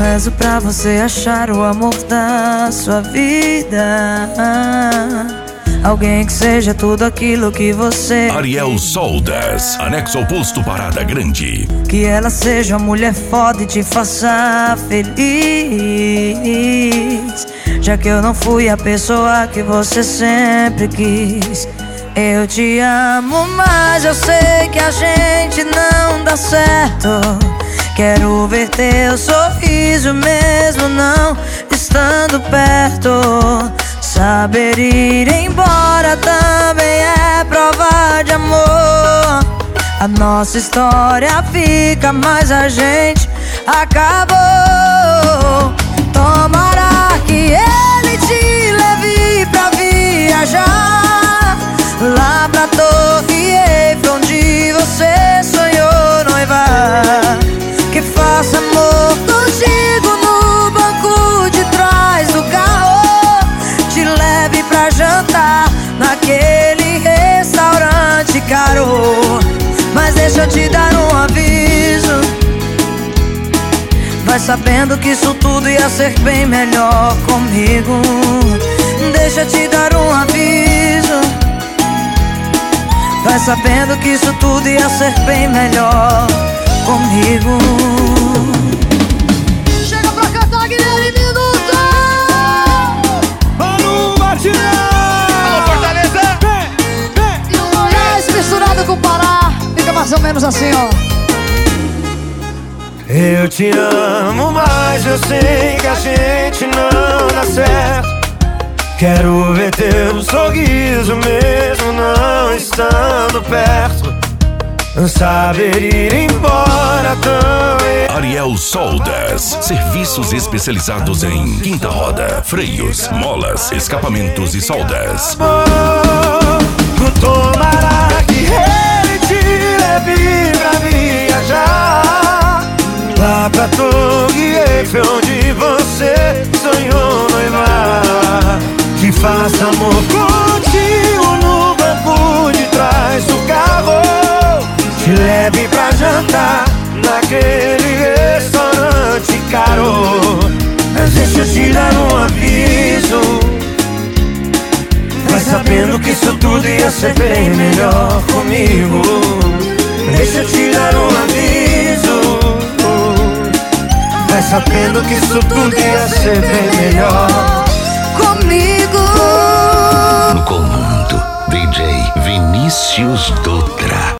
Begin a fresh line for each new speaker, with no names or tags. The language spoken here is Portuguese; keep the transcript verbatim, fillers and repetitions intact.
rezo pra você achar o amor da sua vida, alguém que seja tudo aquilo que você...
Ariel Soldas, anexo ao posto Parada Grande.
Que ela seja uma mulher foda e te faça feliz, já que eu não fui a pessoa que você sempre quis. Eu te amo, mas eu sei que a gente não dá certo. Quero ver teu sorriso mesmo não estando perto. Saber ir embora também é prova de amor. A nossa história fica, mas a gente acabou. Tomara que ele te leve pra viajar lá pra Torre Eiffel, onde você sonhou noivar. Que faça amor contigo no banco de trás do carro, te leve pra jantar naquele restaurante caro. Mas deixa eu te dar um aviso, vai sabendo que isso tudo ia ser bem melhor comigo. Deixa eu te dar um aviso, vai sabendo que isso tudo ia ser bem melhor comigo.
Chega pra cantar, Guilherme Minuto!
Mano Martinão!
Alô, Fortaleza!
Vem, vem!
E o Goiás misturado com o Pará, fica mais ou menos assim, ó.
Eu te amo, mas eu sei que a gente não dá certo. Quero ver teu sorriso mesmo não estando perto. Saber ir embora também.
Ariel Soldas, serviços especializados em quinta roda, freios, molas, escapamentos e soldas.
Tomara que ele te leve pra viajar lá pra Torre Eiffel, onde você sonhou noivar. Que faça amor contigo no banco de trás do carro, te leve pra jantar naquele restaurante caro. Mas deixa eu te dar um aviso, vai sabendo que isso tudo ia ser bem melhor comigo. Deixa eu te dar um aviso, vai sabendo que isso tudo ia ser bem melhor
comigo.
No comando, D J Vinícius Dutra.